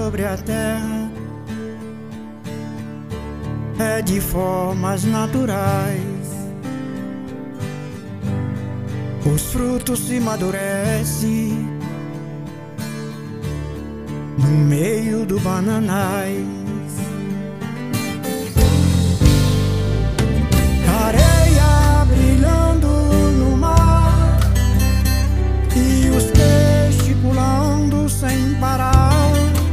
sobre a terra é de formas naturais. Os frutos se amadurecem no meio do bananais. Areia brilhando no mar e os peixes pulando sem parar.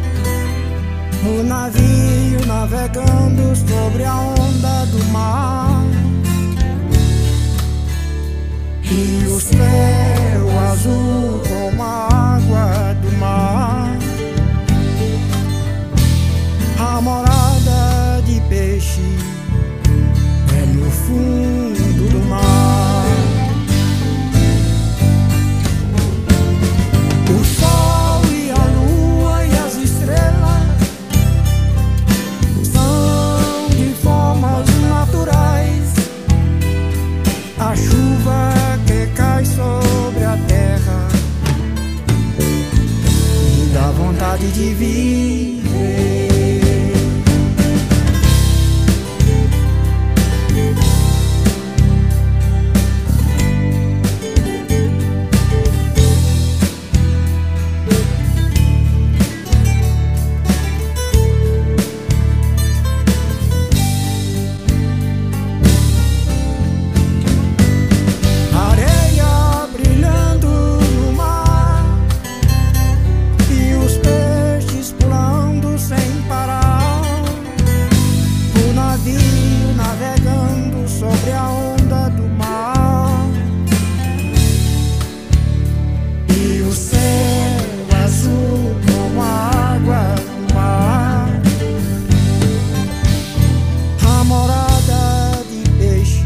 O navio navegando sobre a onda do mar. E o céu azul como a água do mar. A morada de peixe é no fundo do mar. O sol e a lua e as estrelas são de formas naturais. A chuva que cai sobre a terra me dá vontade de viver. Navegando sobre a onda do mar. E o céu azul como a água do mar. A morada de peixe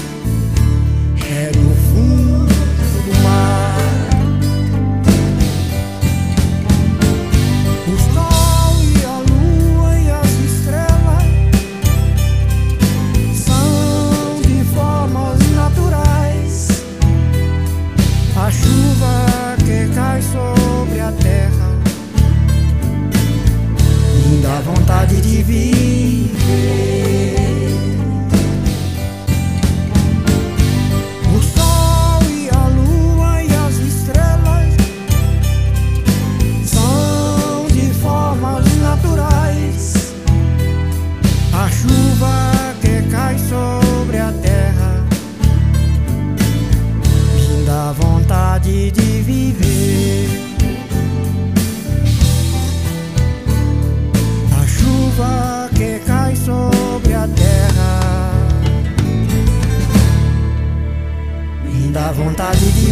é no fundo do mar. O sol e a lua e as estrelas a chuva que cai sobre a terra me dá vontade de viver. O sol e a lua e as estrelas são de formas naturais. A chuva que cai sobre a terra dá vontade de viver. A chuva que cai sobre a terra me dá vontade de